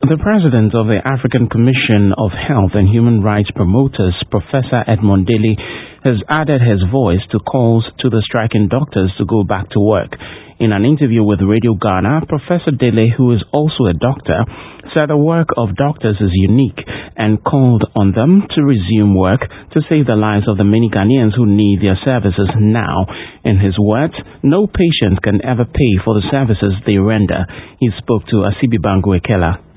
The president of the African Commission of Health and Human Rights Promoters, Professor Edmond Dele, has added his voice to calls to the striking doctors to go back to work. In an interview with Radio Ghana, Professor Dele, who is also a doctor, said the work of doctors is unique and called on them to resume work to save the lives of the many Ghanaians who need their services now. In his words, no patient can ever pay for the services they render. He spoke to Asibi Banguekela.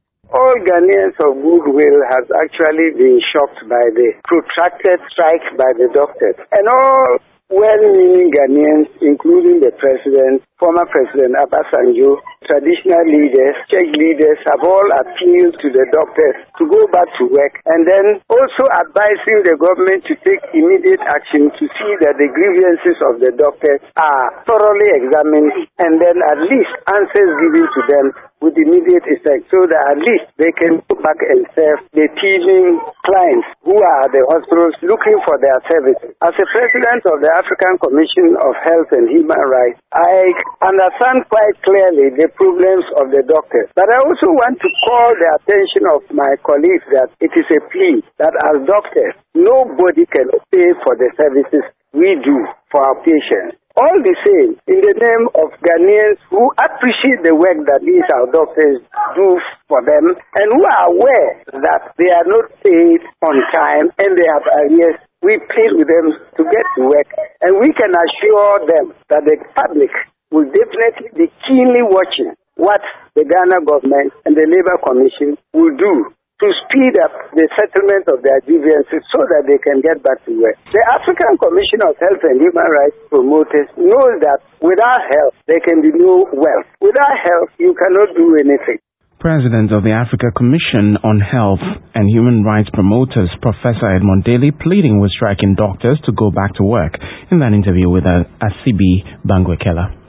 All Ghanaians of goodwill has actually been shocked by the protracted strike by the doctors. And all well-meaning Ghanaians, including the president, former President Obasanjo, traditional leaders, church leaders, have all appealed to the doctors to go back to work, and then also advising the government to take immediate action to see that the grievances of the doctors are thoroughly examined, and then at least answers given to them with immediate effect, so that at least they can go back and serve the teeming clients who are at the hospitals looking for their services. As a president of the African Commission of Health and Human Rights, I understand quite clearly the problems of the doctors. But I also want to call the attention of my colleagues that it is a plea that as doctors, nobody can pay for the services we do for our patients. All the same, in the name of Ghanaians who appreciate the work that these our doctors do for them and who are aware that they are not paid on time and they have arrears, we plead with them to get to work, and we can assure them that the public will definitely be keenly watching what the Ghana government and the Labour Commission will do to speed up the settlement of their grievances so that they can get back to work. The African Commission of Health and Human Rights Promoters knows that without health, there can be no wealth. Without health, you cannot do anything. President of the Africa Commission on Health and Human Rights Promoters, Professor Edmond Dele, pleading with striking doctors to go back to work in that interview with Asibi Banguekela.